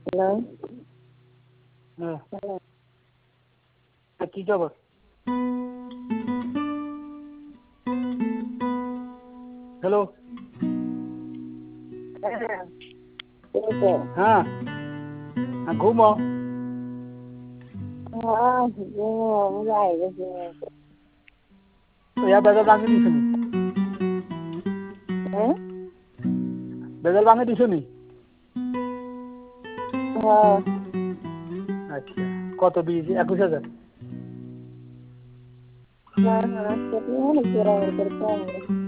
Hello. হ্যাঁ, hello. কি খবর? হ্যালো। হ্যাঁ, এই তো। হ্যাঁ, ঘুমো। হ্যাঁ, যাই গেছে। বেজাল ভাঙি দিছুনি, হ্যাঁ? বেজাল ভাঙি দিছুনি। হ্যাঁ। আচ্ছা, কত বীজ? 21,000। হ্যাঁ, হ্যাঁ, সেটাই মনে করি আমার করে কম।